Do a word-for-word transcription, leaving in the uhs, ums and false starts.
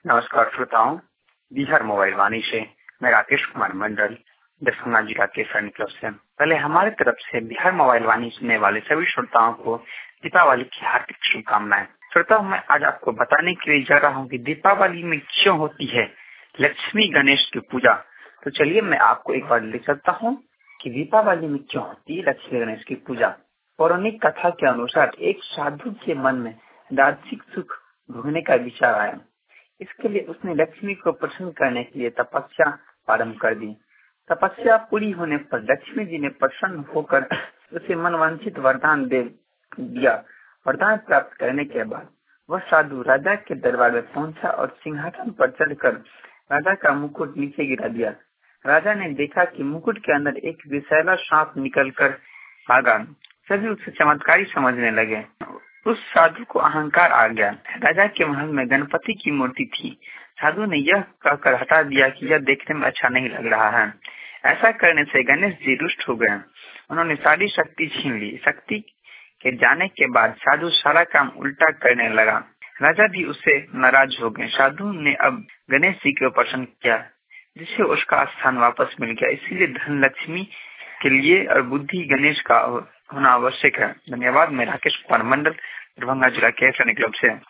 नमस्कार श्रोताओं, बिहार मोबाइल वाणी से मैं राकेश कुमार मंडल दरभंगा जिला के सैनिक क्लब से। पहले हमारे तरफ से बिहार मोबाइल वाणी सुनने वाले सभी श्रोताओं को दीपावली की हार्दिक शुभकामनाएं। श्रोताओं, मैं आज आपको बताने के लिए जा रहा हूँ कि दीपावली में क्यों होती है लक्ष्मी गणेश की पूजा। तो चलिए मैं आपको एक बार ले चलता हूँ कि दीपावली में क्यों होती है लक्ष्मी गणेश की पूजा। पौराणिक कथा के अनुसार एक साधु के मन में राजसिक सुख भोगने का विचार आया। इसके लिए उसने लक्ष्मी को प्रसन्न करने के लिए तपस्या प्रारंभ कर दी। तपस्या पूरी होने पर लक्ष्मी जी ने प्रसन्न होकर उसे मनवांछित वरदान दे दिया। वरदान प्राप्त करने के बाद वह साधु राजा के दरबार में पहुंचा और सिंहासन पर चढ़कर राजा का मुकुट नीचे गिरा दिया। राजा ने देखा कि मुकुट के अंदर एक विषैला सांप निकल कर भागा। सभी उसे चमत्कारी समझने लगे। उस साधु को अहंकार आ गया। राजा के महल में गणपति की मूर्ति थी। साधु ने यह कहकर हटा दिया कि यह देखने में अच्छा नहीं लग रहा है। ऐसा करने से गणेश जी रुष्ट हो गए। उन्होंने सारी शक्ति छीन ली। शक्ति के जाने के बाद साधु सारा काम उल्टा करने लगा। राजा भी उससे नाराज हो गए। साधु ने अब गणेश जी को प्रसन्न किया, जिससे उसका स्थान वापस मिल गया। इसीलिए धन लक्ष्मी के लिए और बुद्धि गणेश का होना आवश्यक है। धन्यवाद। मैं राकेश कुमार मंडल दरभंगा जिला के सैनिक क्लब से।